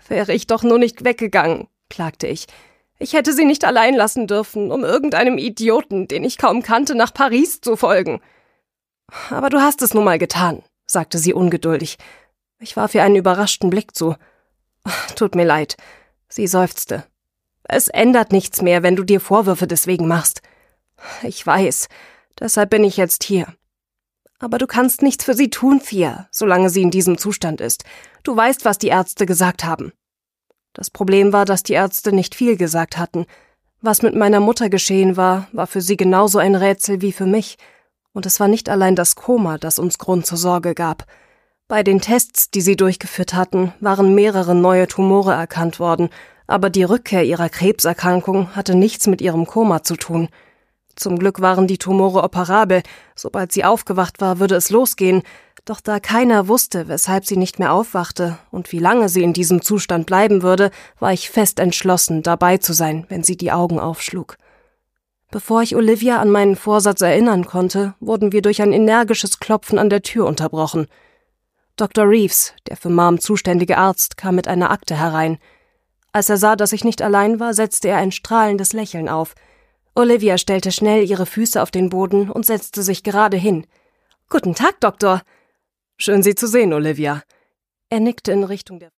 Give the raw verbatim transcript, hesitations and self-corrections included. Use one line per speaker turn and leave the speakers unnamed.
Wäre ich doch nur nicht weggegangen, klagte ich. Ich hätte sie nicht allein lassen dürfen, um irgendeinem Idioten, den ich kaum kannte, nach Paris zu folgen. Aber du hast es nun mal getan, sagte sie ungeduldig. Ich warf ihr einen überraschten Blick zu. Tut mir leid, sie seufzte. Es ändert nichts mehr, wenn du dir Vorwürfe deswegen machst. Ich weiß, deshalb bin ich jetzt hier. Aber du kannst nichts für sie tun, Thea, solange sie in diesem Zustand ist. Du weißt, was die Ärzte gesagt haben. Das Problem war, dass die Ärzte nicht viel gesagt hatten. Was mit meiner Mutter geschehen war, war für sie genauso ein Rätsel wie für mich. Und es war nicht allein das Koma, das uns Grund zur Sorge gab. Bei den Tests, die sie durchgeführt hatten, waren mehrere neue Tumore erkannt worden, aber die Rückkehr ihrer Krebserkrankung hatte nichts mit ihrem Koma zu tun. Zum Glück waren die Tumore operabel. Sobald sie aufgewacht war, würde es losgehen. Doch da keiner wusste, weshalb sie nicht mehr aufwachte und wie lange sie in diesem Zustand bleiben würde, war ich fest entschlossen, dabei zu sein, wenn sie die Augen aufschlug. Bevor ich Olivia an meinen Vorsatz erinnern konnte, wurden wir durch ein energisches Klopfen an der Tür unterbrochen. Doktor Reeves, der für Mom zuständige Arzt, kam mit einer Akte herein. Als er sah, dass ich nicht allein war, setzte er ein strahlendes Lächeln auf. Olivia stellte schnell ihre Füße auf den Boden und setzte sich gerade hin. »Guten Tag, Doktor!« »Schön, Sie zu sehen, Olivia.« Er nickte in Richtung der